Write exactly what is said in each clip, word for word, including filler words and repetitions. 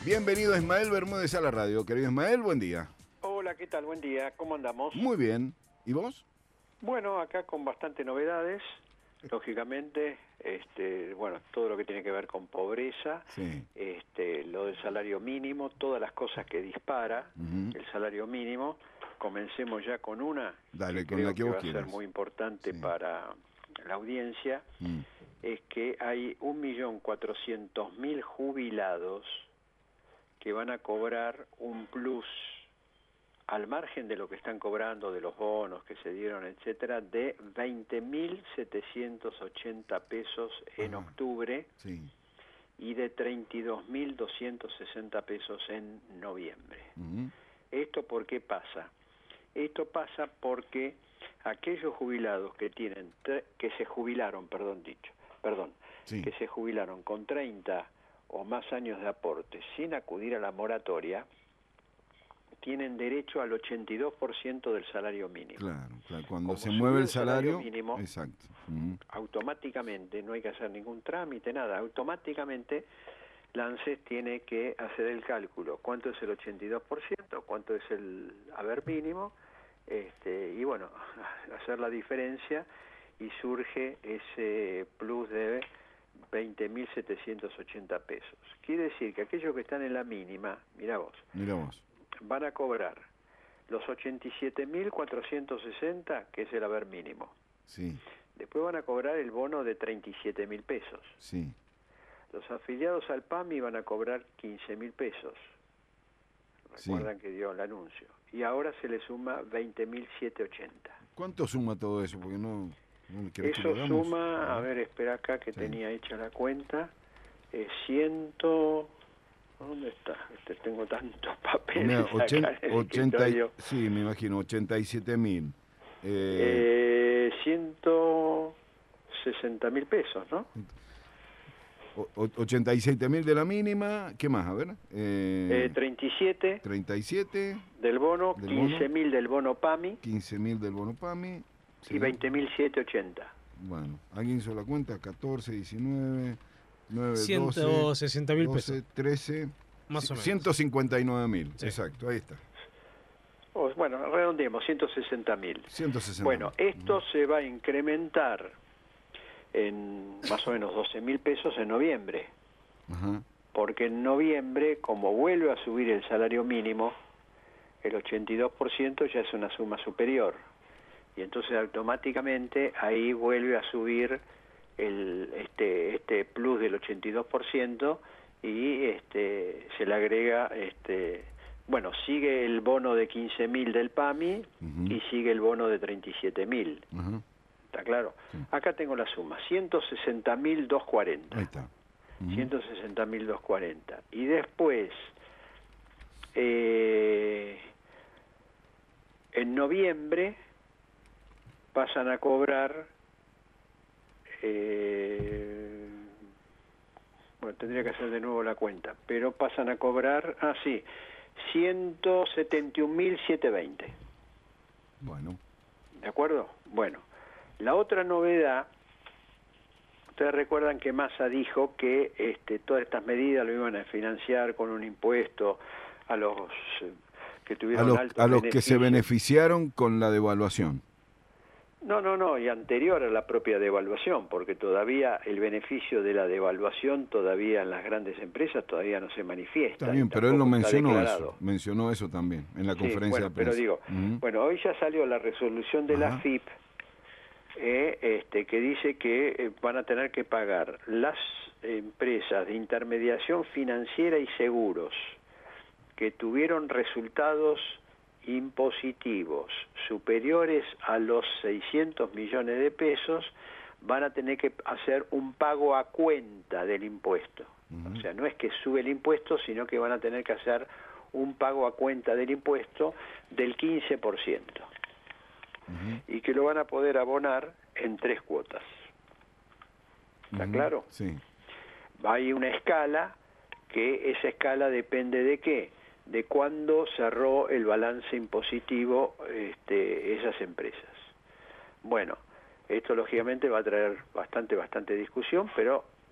Bienvenido Ismael Bermúdez a la radio. Querido Ismael, buen día. Hola, ¿qué tal? Buen día. ¿Cómo andamos? Muy bien. ¿Y vos? Bueno, acá con bastante novedades. Lógicamente, este, bueno, todo lo que tiene que ver con pobreza, Sí. este, lo del salario mínimo, todas las cosas que dispara Uh-huh. el salario mínimo. Comencemos ya con una Dale, que con creo la que que vos va a quieras. ser muy importante Sí. para la audiencia. Mm. Es que hay un millón cuatrocientos mil jubilados que van a cobrar un plus al margen de lo que están cobrando, de los bonos que se dieron, etcétera, de veinte mil setecientos ochenta pesos en Ajá. octubre Sí. y de treinta y dos mil doscientos sesenta pesos en noviembre. Uh-huh. ¿Esto por qué pasa? Esto pasa porque aquellos jubilados que tienen tre- que se jubilaron, perdón dicho, perdón, Sí. que se jubilaron con treinta o más años de aporte sin acudir a la moratoria, tienen derecho al ochenta y dos por ciento del salario mínimo. Claro, claro. Cuando Como se subió mueve el el salario salario, mínimo, exacto. Uh-huh. automáticamente, no hay que hacer ningún trámite, nada, automáticamente la ANSES tiene que hacer el cálculo, cuánto es el ochenta y dos por ciento, cuánto es el haber mínimo, este, y bueno, hacer la diferencia y surge ese plus de veinte mil setecientos ochenta pesos. Quiere decir que aquellos que están en la mínima, mira vos, Mira vos. van a cobrar los ochenta y siete mil cuatrocientos sesenta, que es el haber mínimo. Sí, Después van a cobrar el bono de treinta y siete mil pesos. sí. Los afiliados al PAMI van a cobrar quince mil pesos. Recuerdan Sí. que dio el anuncio. Y ahora se le suma veinte mil setecientos ochenta. ¿Cuánto suma todo eso? Porque no, no querés que Eso lo hagamos. suma, a ver, espera acá que Sí. tenía hecha la cuenta, eh, ciento... ¿Dónde está? Este, tengo tantos papeles Mira, acá ochen, en el ochenta, y- escritorio. sí, me imagino, ochenta y siete mil. Eh, Eh, ciento sesenta mil pesos, ¿no? o- o- ochenta y siete mil de la mínima. ¿Qué más? A ver. Eh, Eh, treinta y siete treinta y siete del bono, del quince bono, mil del bono PAMI quince mil del bono PAMI. Sí. y veinte mil setecientos ochenta. Bueno, ¿alguien hizo la cuenta? catorce, diecinueve, nueve, ciento doce, sesenta mil doce, pesos. trece, Más o menos. ciento cincuenta y nueve mil. Sí. Exacto, ahí está. Oh, bueno, redondeemos, ciento sesenta mil. ciento sesenta. Bueno, esto se va a incrementar en más o menos doce mil pesos en noviembre, Ajá. porque en noviembre, como vuelve a subir el salario mínimo, el ochenta y dos por ciento ya es una suma superior, y entonces automáticamente ahí vuelve a subir el este este plus del ochenta y dos por ciento y este se le agrega este bueno, sigue el bono de quince mil del PAMI Uh-huh. y sigue el bono de treinta y siete mil. Ajá. ¿Está claro? Sí. Acá tengo la suma, ciento sesenta mil doscientos cuarenta. Ahí está. Uh-huh. ciento sesenta mil doscientos cuarenta. Y después, eh, en noviembre pasan a cobrar, eh, bueno, tendría que hacer de nuevo la cuenta, pero pasan a cobrar, ah, sí, ciento setenta y un mil setecientos veinte. Bueno. ¿De acuerdo? Bueno, la otra novedad, ustedes recuerdan que Massa dijo que este, todas estas medidas lo iban a financiar con un impuesto a los eh, que A tuvieron los, altos a los que se beneficios. beneficiaron con la devaluación. No, no, no, y anterior a la propia devaluación, porque todavía el beneficio de la devaluación todavía en las grandes empresas todavía no se manifiesta. Está bien, y pero él lo tampoco está mencionó declarado. eso. Mencionó eso también en la Sí, conferencia bueno, de prensa. pero digo, Ujú. bueno, hoy ya salió la resolución de la Ajá. F I P eh, este, que dice que eh, van a tener que pagar las empresas de intermediación financiera y seguros que tuvieron resultados impositivos superiores a los seiscientos millones de pesos, van a tener que hacer un pago a cuenta del impuesto. Uh-huh. O sea, no es que sube el impuesto, sino que van a tener que hacer un pago a cuenta del impuesto del quince por ciento. Uh-huh. Y que lo van a poder abonar en tres cuotas. ¿Está Uh-huh. claro? Sí. Hay una escala, que esa escala depende de qué, de cuándo cerró el balance impositivo este, esas empresas. Bueno, esto lógicamente va a traer bastante, bastante discusión, pero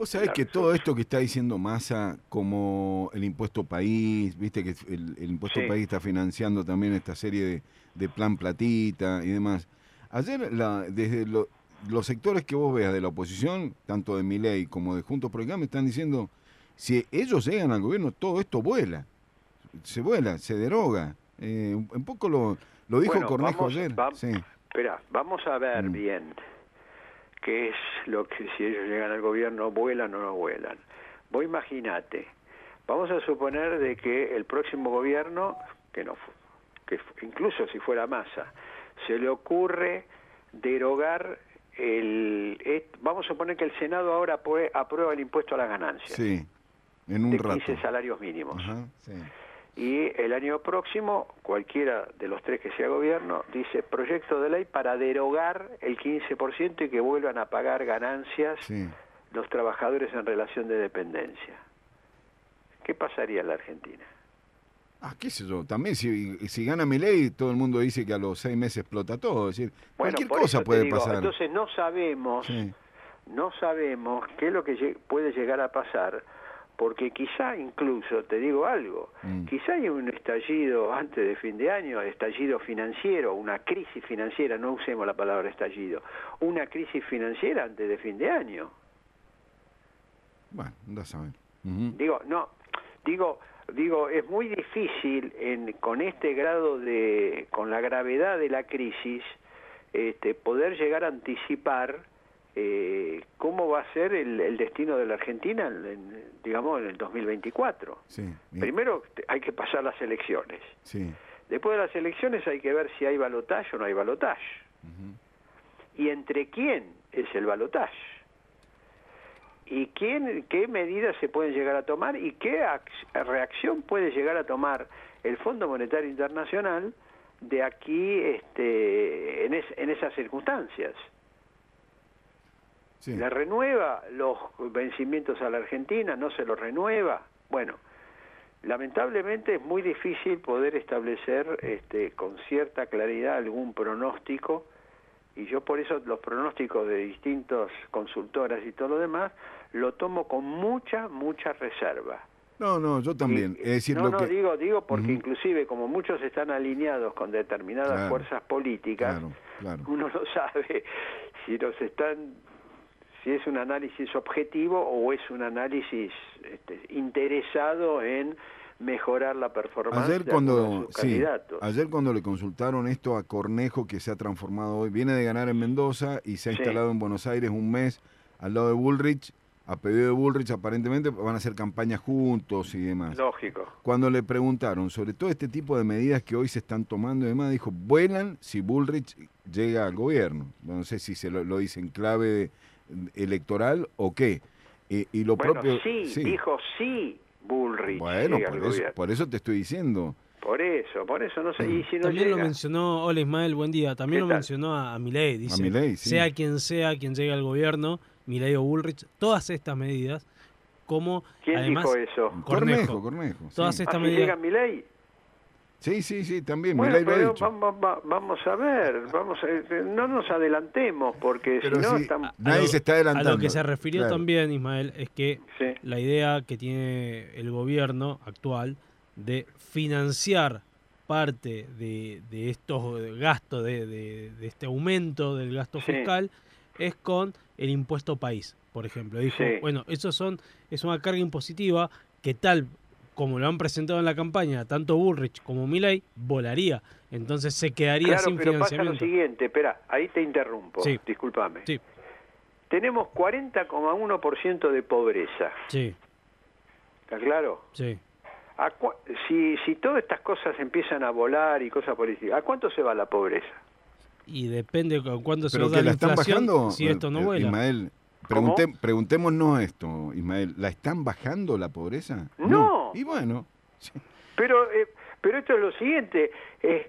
Vos sabés La que resolución. todo esto que está diciendo Massa, como el impuesto país, viste que el, el impuesto Sí. país está financiando también esta serie de, de plan platita y demás. Ayer, la, desde lo- los sectores que vos veas de la oposición, tanto de Milei como de Juntos por el Cambio, están diciendo, si ellos llegan al gobierno, todo esto vuela. Se vuela, se deroga. Eh, un, un poco lo, lo dijo Bueno, Cornejo vamos, ayer. va- Sí. espera, vamos a ver Mm. bien qué es lo que, si ellos llegan al gobierno, vuelan o no vuelan. Vos imaginate, vamos a suponer de que el próximo gobierno, que no, fu- que fu- incluso si fuera Massa, se le ocurre derogar el, et- vamos a suponer que el Senado ahora apruebe- aprueba el impuesto a las ganancias Sí, en un de rato. quince salarios mínimos. Ajá, sí. Y el año próximo, cualquiera de los tres que sea gobierno, dice proyecto de ley para derogar el quince por ciento y que vuelvan a pagar ganancias Sí. los trabajadores en relación de dependencia. ¿Qué pasaría en la Argentina? Ah, qué sé yo, también si, si gana Milei, todo el mundo dice que a los seis meses explota todo, es decir, Bueno, cualquier por cosa eso te puede digo, pasar. entonces no sabemos, Sí, no sabemos qué es lo que lle- puede llegar a pasar, porque quizá incluso, te digo algo, Mm. quizá hay un estallido antes de fin de año, estallido financiero, una crisis financiera, no usemos la palabra estallido, una crisis financiera antes de fin de año. bueno, anda a saber. Ujú. Digo, no, digo, digo, es muy difícil en, con este grado de, con la gravedad de la crisis, este, poder llegar a anticipar eh, cómo va a ser el, el destino de la Argentina, en, en, digamos, en el dos mil veinticuatro. Sí, y- Primero te- hay que pasar las elecciones. sí. Después de las elecciones hay que ver si hay balotaje o no hay balotaje. Ujú. Y entre quién es el balotaje. Y quién, qué medidas se pueden llegar a tomar y qué ac- reacción puede llegar a tomar el Fondo Monetario Internacional de aquí este, en, es, en esas circunstancias. Sí. ¿Le renueva los vencimientos a la Argentina? ¿No se los renueva? Bueno, lamentablemente es muy difícil poder establecer este, con cierta claridad algún pronóstico, y yo por eso los pronósticos de distintas consultoras y todo lo demás lo tomo con mucha, mucha reserva. No, no, yo también. Y- Es decir, no, lo no, que... digo, digo porque Ujú. inclusive como muchos están alineados con determinadas Claro, fuerzas políticas, Claro, claro. uno no sabe si los están, si es un análisis objetivo o es un análisis este, interesado en mejorar la performance Ayer de algunos de cuando, sus sí, candidatos. ayer cuando le consultaron esto a Cornejo, que se ha transformado hoy, viene de ganar en Mendoza y se ha Sí. instalado en Buenos Aires un mes al lado de Bullrich, a pedido de Bullrich aparentemente van a hacer campañas juntos y demás. Lógico. Cuando le preguntaron sobre todo este tipo de medidas que hoy se están tomando y demás, dijo, vuelan si Bullrich llega al gobierno. No sé si se lo, lo dice en clave de- electoral o qué. Eh, y lo Bueno, propio... sí, dijo sí Bullrich Bueno, llega por al eso, gobierno. por eso te estoy diciendo. Por eso, por eso no sé. Y si no También llega, lo mencionó, hola Ismael, buen día, también ¿Qué lo tal? mencionó a, a Milei, dice, Milei, sí. sea quien sea quien llegue al gobierno, Milei o Bullrich, todas estas medidas, como ¿quién además, dijo eso? Cornejo, Cornejo. Cornejo. Todas sí. estas ¿Ah, si medidas, llega Milei? Sí, sí, sí, también. Bueno, Milei lo ha pero dicho. vamos, va- vamos a ver, vamos a, no nos adelantemos porque Pero si no sí, estamos... a nadie lo- se está a adelantando. lo que se refirió Claro. también Ismael es que Sí. la idea que tiene el gobierno actual de financiar parte de, de estos gastos, de, de- de este aumento del gasto Sí. fiscal, es con el impuesto país, por ejemplo. Dijo, Sí. bueno, eso son, es una carga impositiva que tal como lo han presentado en la campaña, tanto Bullrich como Milei, volaría. Entonces se quedaría Claro, sin pero pasa lo financiamiento. siguiente, espera, ahí te interrumpo, Sí. discúlpame. Sí, Tenemos cuarenta coma uno por ciento de pobreza, sí, ¿está claro? sí. ¿A cua- si, si todas estas cosas empiezan a volar y cosas políticas, ¿a cuánto se va la pobreza? Y depende con cuándo se Pero da que la la están inflación, bajando. si esto no eh, vuela. Ismael, ¿Cómo? pregunté- preguntémonos esto, Ismael. ¿La están bajando la pobreza? No. Y bueno, sí, Pero, eh, pero esto es lo siguiente, eh,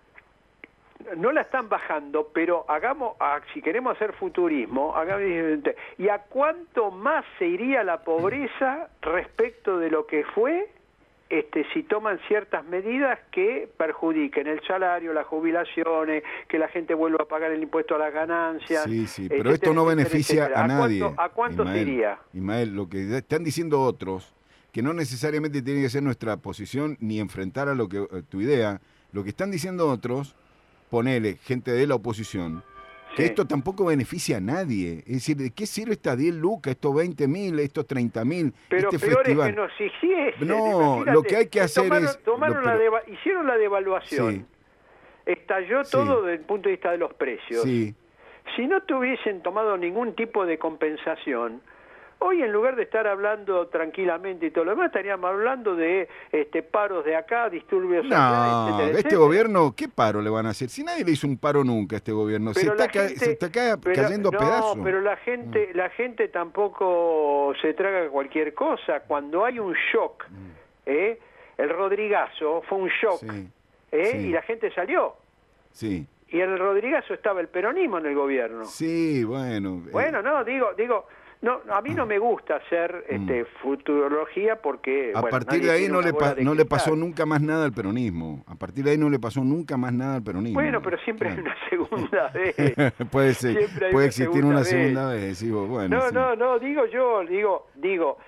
no la están bajando, pero hagamos, ah, si queremos hacer futurismo, hagamos, ¿y a cuánto más se iría la pobreza respecto de lo que fue este, si toman ciertas medidas que perjudiquen el salario, las jubilaciones, que la gente vuelva a pagar el impuesto a las ganancias. Sí, sí, pero etcétera, esto no etcétera, beneficia etcétera. a nadie. ¿A cuánto, a cuánto Ismael, se iría? Ismael, lo que están diciendo otros, que no necesariamente tiene que ser nuestra posición ni enfrentar a lo que a tu idea, lo que están diciendo otros, ponele gente de la oposición, que Sí. esto tampoco beneficia a nadie. Es decir, ¿de qué sirve estas diez lucas, estos veinte mil, estos treinta mil, Pero este peor festival? es que nos hiciesen. No, Imagínate, lo que hay que hacer tomaron, es- tomaron lo- la pero- deva- hicieron la devaluación. Sí. Estalló Sí. todo desde el punto de vista de los precios. Sí, Si no tuviesen tomado ningún tipo de compensación, hoy en lugar de estar hablando tranquilamente y todo lo demás, estaríamos hablando de este paros de acá, disturbios allá, no, etcétera, este etcétera. gobierno, ¿qué paro le van a hacer? Si nadie le hizo un paro nunca a este gobierno, se Pero está, la ca- gente- se está ca- pero- cayendo a no, pedazos. pero la gente, la gente tampoco se traga cualquier cosa. Cuando hay un shock, ¿eh? El Rodrigazo fue un shock, Sí, ¿eh? sí. Y la gente salió. sí, Y en el Rodrigazo estaba el peronismo en el gobierno. sí, bueno. eh, Bueno, no, digo, digo, no, a mí no me gusta hacer este, futurología porque a bueno, partir nadie de ahí tiene no una le, bola pa- de no le cristal. pasó nunca más nada al peronismo. A partir de ahí no le pasó nunca más nada al peronismo. Bueno, pero siempre hay Claro. una segunda vez. puede ser, Siempre hay puede una existir segunda una vez. segunda vez. Sí, vos, bueno, No, sí. no, no, digo yo, digo, digo,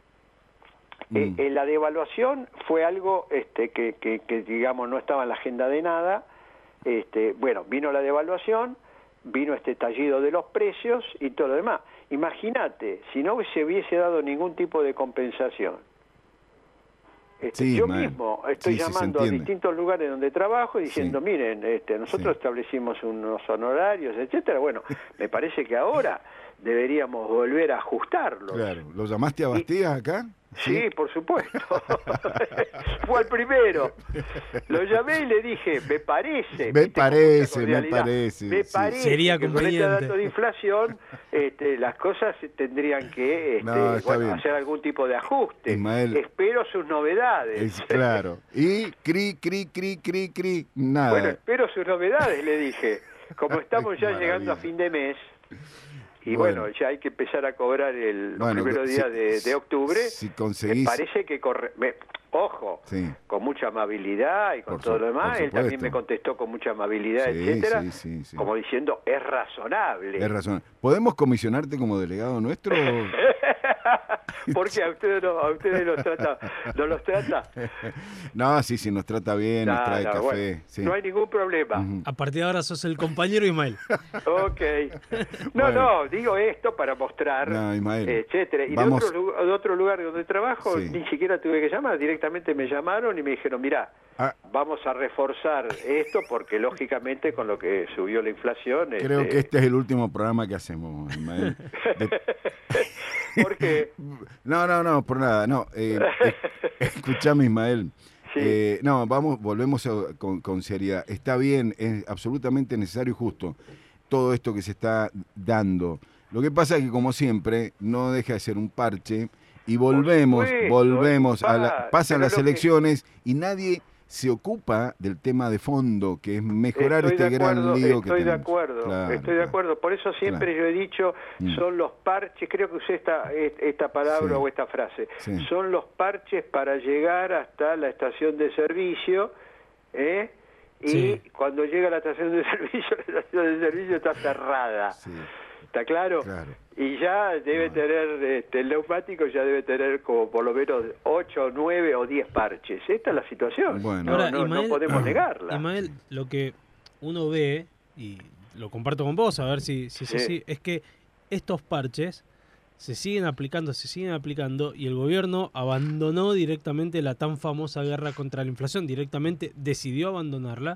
eh, Mm. eh, la devaluación fue algo este, que, que, que, digamos, no estaba en la agenda de nada. Este, bueno, vino la devaluación, vino este estallido de los precios y todo lo demás. Imagínate, si no se hubiese dado ningún tipo de compensación. Este, Sí, yo mal. mismo estoy Sí, sí, se llamando a entiende. distintos lugares donde trabajo y diciendo, Sí. miren, este, nosotros Sí. establecimos unos honorarios, etcétera. Bueno, me parece que ahora deberíamos volver a ajustarlos. Claro. ¿Lo llamaste a Bastías acá? Sí, por supuesto. Fue el primero. Lo llamé y le dije, me parece. Me ¿viste? Con parece, mucha me cordialidad, parece, Me sí. parece Sería que con este conveniente. dato de inflación este, las cosas tendrían que este, No, está bueno, bien. hacer algún tipo de ajuste. Ismael. Espero sus novedades. Es claro. Y cri, cri, cri, cri, cri, nada. Bueno, espero sus novedades, le dije. Como estamos ya Qué llegando a maravilla. fin de mes, y Bueno. bueno, ya hay que empezar a cobrar el Bueno, primer si- día de, de octubre, si me conseguís- parece que corre... me- ojo, Sí. con mucha amabilidad y con Por todo su- lo demás, por él también supuesto. me contestó con mucha amabilidad, Sí, etcétera, sí, sí, sí. como diciendo, es razonable. Es razón. ¿Podemos comisionarte como delegado nuestro? Porque a ustedes no, a ustedes los trata, no los trata. No, sí, sí, nos trata bien, nos No, trae no, café. bueno, Sí. no hay ningún problema. Ujú. A partir de ahora sos el compañero Ismael. Ok. No, Bueno. no, digo esto para mostrar, No, Ismael, etcétera. Y vamos- de, otro, lu- de otro lugar donde trabajo, Sí. ni siquiera tuve que llamar, directamente me llamaron y me dijeron, mira, Ah, vamos a reforzar esto porque lógicamente con lo que subió la inflación... creo este, que este es el último programa que hacemos, Ismael. De- Porque No, no, no, por nada, no. Eh, eh, escuchame, Ismael. Sí. Eh, no, vamos, volvemos a- con, con seriedad. Está bien, es absolutamente necesario y justo todo esto que se está dando. Lo que pasa es que, como siempre, no deja de ser un parche y volvemos, supuesto, volvemos es un a la, par- pasan pero las lo que- elecciones y nadie se ocupa del tema de fondo, que es mejorar estoy este de gran acuerdo, lío que estoy de tenemos. acuerdo, Claro, estoy de claro. acuerdo. Por eso siempre Claro. yo he dicho, Mm. son los parches, creo que usé esta, esta palabra Sí. o esta frase, Sí. son los parches para llegar hasta la estación de servicio, ¿eh? Y Sí. cuando llega a la estación de servicio, la estación de servicio está cerrada. Sí, ¿Está claro? claro. Y ya debe tener, este, el neumático ya debe tener como por lo menos ocho, nueve o diez parches. Esta es la situación. Bueno. no, Ahora, no, no Ismael- podemos negarla. Ismael, lo que uno ve, y lo comparto con vos, a ver si, si es Sí. así, es que estos parches se siguen aplicando, se siguen aplicando, y el gobierno abandonó directamente la tan famosa guerra contra la inflación, directamente decidió abandonarla,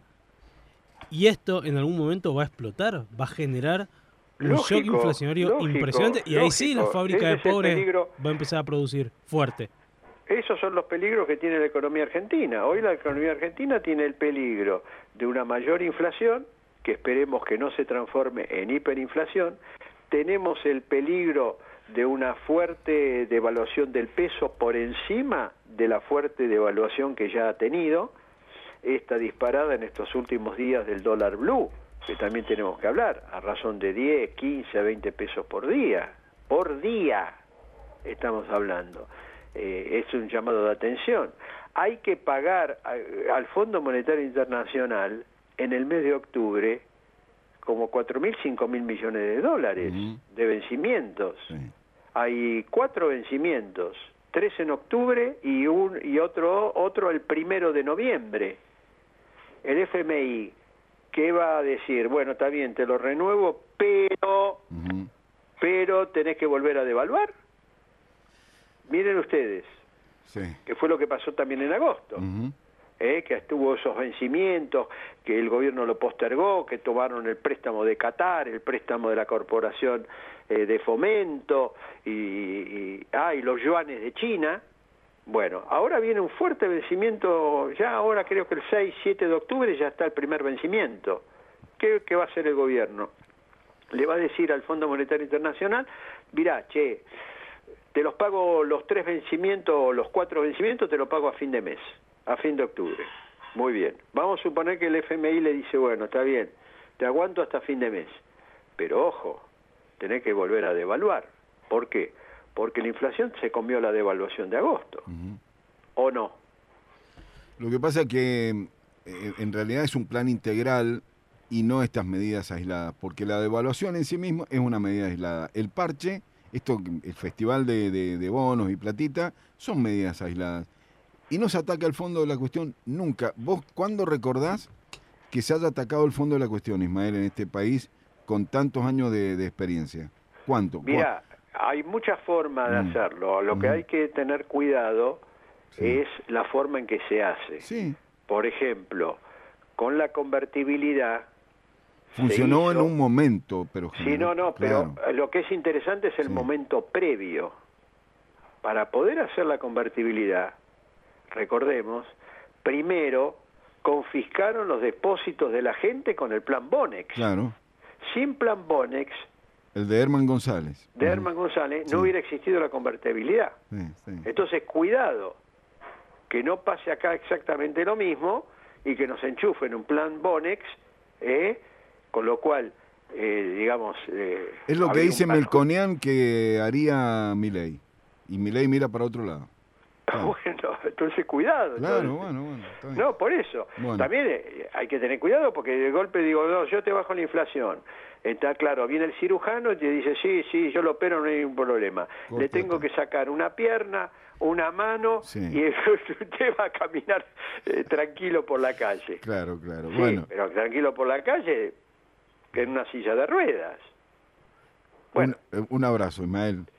y esto en algún momento va a explotar, va a generar un shock Lógico, inflacionario lógico, impresionante, y ahí sí la lógico. fábrica Ese de es el pobres peligro. va a empezar a producir fuerte. Esos son los peligros que tiene la economía argentina. Hoy la economía argentina tiene el peligro de una mayor inflación, que esperemos que no se transforme en hiperinflación. Tenemos el peligro de una fuerte devaluación del peso por encima de la fuerte devaluación que ya ha tenido, esta disparada en estos últimos días del dólar blue, que también tenemos que hablar, a razón de diez, quince, veinte pesos por día. Por día estamos hablando. Eh, es un llamado de atención. hay que pagar a, al Fondo Monetario Internacional en el mes de octubre como cuatro mil, cinco mil millones de dólares uh-huh. de vencimientos. Sí. Hay cuatro vencimientos, tres en octubre y un y otro otro el primero de noviembre. El F M I, ¿qué va a decir? Bueno, está bien, te lo renuevo, pero uh-huh. pero tenés que volver a devaluar. Miren ustedes, sí. que fue lo que pasó también en agosto. Uh-huh. Eh, que estuvo esos vencimientos, que el gobierno lo postergó, que tomaron el préstamo de Qatar, el préstamo de la Corporación eh, de Fomento, y, y, ah, y los yuanes de China. Bueno, ahora viene un fuerte vencimiento, ya ahora creo que el seis, siete de octubre ya está el primer vencimiento. ¿Qué, qué va a hacer el gobierno? Le va a decir al Fondo Monetario Internacional, mirá, che, te los pago los tres vencimientos, los cuatro vencimientos, te los pago a fin de mes. A fin de octubre. Muy bien. Vamos a suponer que el F M I le dice, bueno, está bien, te aguanto hasta fin de mes. Pero ojo, tenés que volver a devaluar. ¿Por qué? Porque la inflación se comió la devaluación de agosto. Uh-huh. ¿O no? Lo que pasa es que eh, en realidad es un plan integral y no estas medidas aisladas, porque la devaluación en sí misma es una medida aislada. El parche, esto, el festival de, de, de bonos y platita, son medidas aisladas. Y no se ataca el fondo de la cuestión nunca. ¿Vos cuándo recordás que se haya atacado el fondo de la cuestión, Ismael, en este país con tantos años de, de experiencia? ¿Cuánto? Mira, hay muchas formas de mm. hacerlo. Lo mm. que hay que tener cuidado sí. es la forma en que se hace. Sí. Por ejemplo, con la convertibilidad... Funcionó en un momento, pero... Sí, no, no, claro. pero lo que es interesante es el sí. momento previo. Para poder hacer la convertibilidad... Recordemos, primero confiscaron los depósitos de la gente con el plan Bonex. Claro. Sin plan Bonex... El de Herman González. De Herman uh-huh. González, no sí. hubiera existido la convertibilidad. Sí, sí. Entonces, cuidado, que no pase acá exactamente lo mismo y que nos enchufen un plan Bonex, ¿eh? Con lo cual, eh, digamos... Eh, es lo que dice Melconian que haría Milei. Y Milei mira para otro lado. Claro. Bueno, entonces cuidado. Claro, entonces. bueno, bueno. Está bien. No, por eso. Bueno. También eh, hay que tener cuidado porque de golpe digo, no, yo te bajo la inflación. Está claro, viene el cirujano y te dice, sí, sí, yo lo opero, no hay ningún problema. Corta, Le tengo que sacar una pierna, una mano sí. y usted va a caminar eh, tranquilo por la calle. Claro, claro. Sí, bueno. pero tranquilo por la calle, que en una silla de ruedas. Bueno. Un, un abrazo, Ismael.